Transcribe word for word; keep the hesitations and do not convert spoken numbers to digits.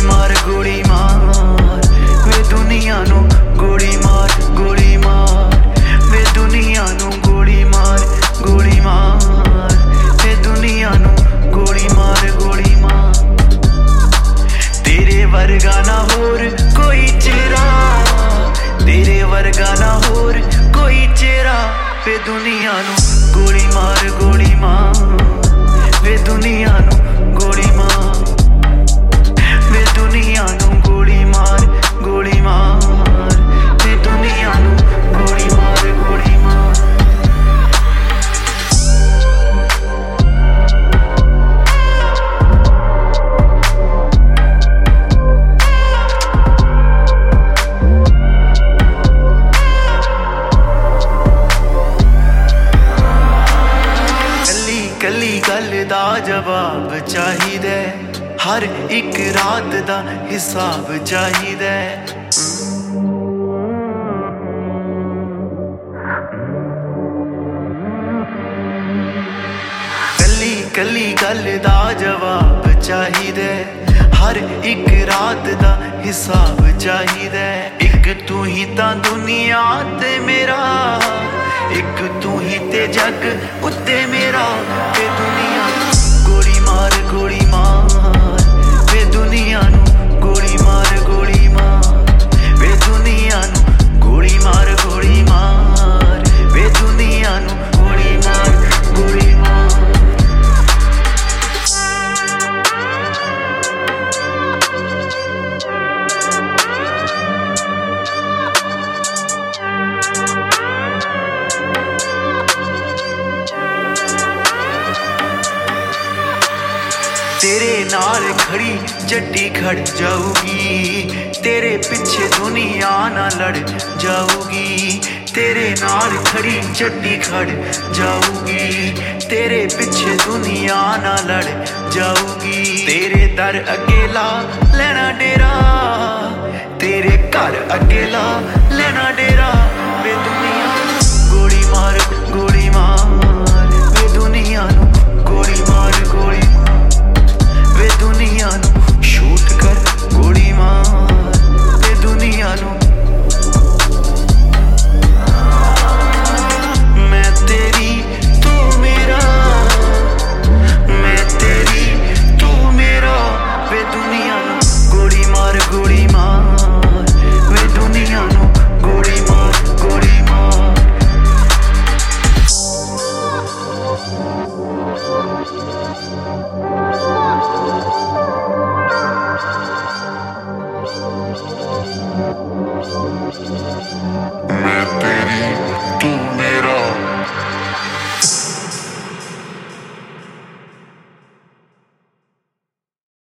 मार गोली मार वे दुनिया नू गोली मार गोली मार वे दुनिया नू गोली मार गोली मार वे दुनिया नू गोली मार गोली मार। तेरे वर्गा ना होर कोई चेहरा, तेरे वर्गा ना होर कोई चेहरा वे दुनिया नू गोली मार गोली मार वे दुनिया नू गोली मार वे दुनिया नू गोली मार गोली मार वे दुनिया नू गोली मार गोली मार। कली कली गल दा जवाब चाहिदा, हर एक रात दा हिसाब चाहिदा। कली कली गल दा जवाब चाहिदा, हर एक रात दा हिसाब चाहिदा। एक तू ही तां दुनिया ते मेरा, एक तू ही ते जग उत्ते मेरा वे दुनिया गोली मार गोली मार वे दुनिया नू गोली मार गोली मार वे दुनिया नू गोली मार गोली मार वे दुनिया नू गोली मार गोली मार। तेरे नाल खड़ी जड्डी खड़ जाऊगी, तेरे पीछे दुनिया ना लड़ जाऊगी। तेरे नाल खड़ी जड्डी खड़ जाऊगी, तेरे पीछे दुनिया ना लड़ जाऊगी। तेरे दर अकेला लेना डेरा, तेरे घर अकेला लेना डेरा वे दुनिया गोली मार गोली मार वे दुनिया नू गोली मार गोली वे दुनिया नू शूट कर गोली मार वे दुनिया नू। मैं तेरी तू मेरा, मैं तेरी तू मेरा वे दुनिया नू गोली मार गोली मार वे दुनिया नू गोली मार गोली मार। मैं तेरी तू मेरा।